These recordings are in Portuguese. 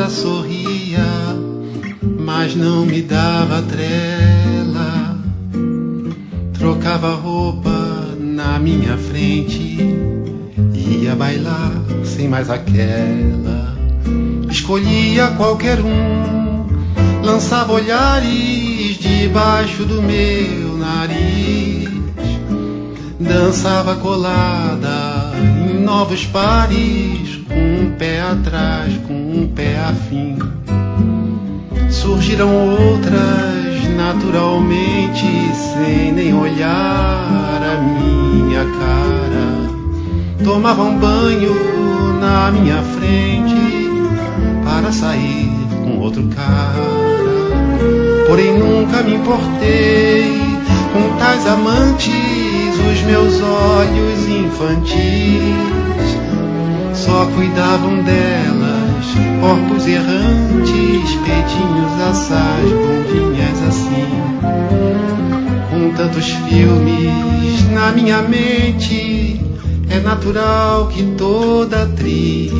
sorria, mas não me dava trela. Trocava roupa na minha frente, ia bailar sem mais aquela. Escolhia qualquer um, lançava olhares debaixo do meu nariz. Dançava colada em novos pares, com um pé atrás, com um pé afim. Surgiram outras naturalmente, sem nem olhar a minha cara. Tomavam banho na minha frente para sair com outro cara. Porém nunca me importei com tais amantes, os meus olhos infantis só cuidavam delas, corpos errantes, peitinhos assaz, bundinhas assim. Com tantos filmes na minha mente, é natural que toda atriz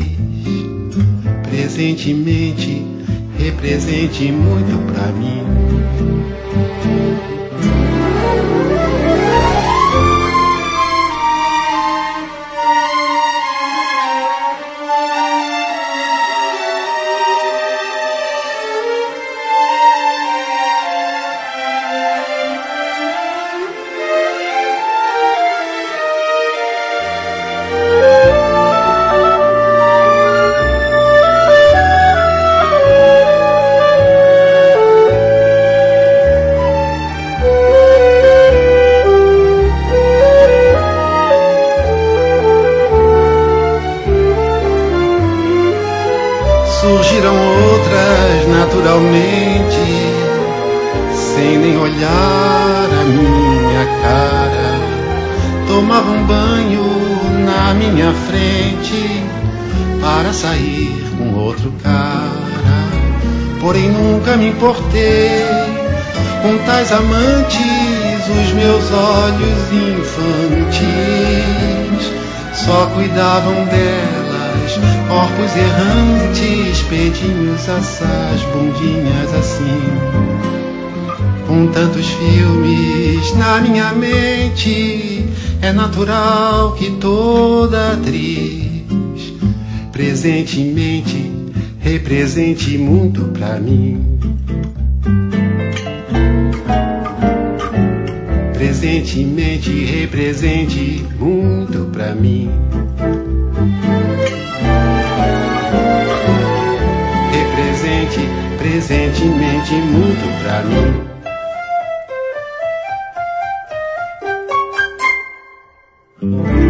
presentemente represente muito pra mim. Surgiram outras naturalmente, sem nem olhar a minha cara. Tomavam banho na minha frente para sair com outro cara. Porém nunca me importei com tais amantes, os meus olhos infantis só cuidavam delas, corpos errantes, peitinhos assaz, bundinhas assim. Com tantos filmes na minha mente, é natural que toda atriz presentemente represente muito pra mim. Presentemente represente muito pra mim. Represente presentemente muito pra mim.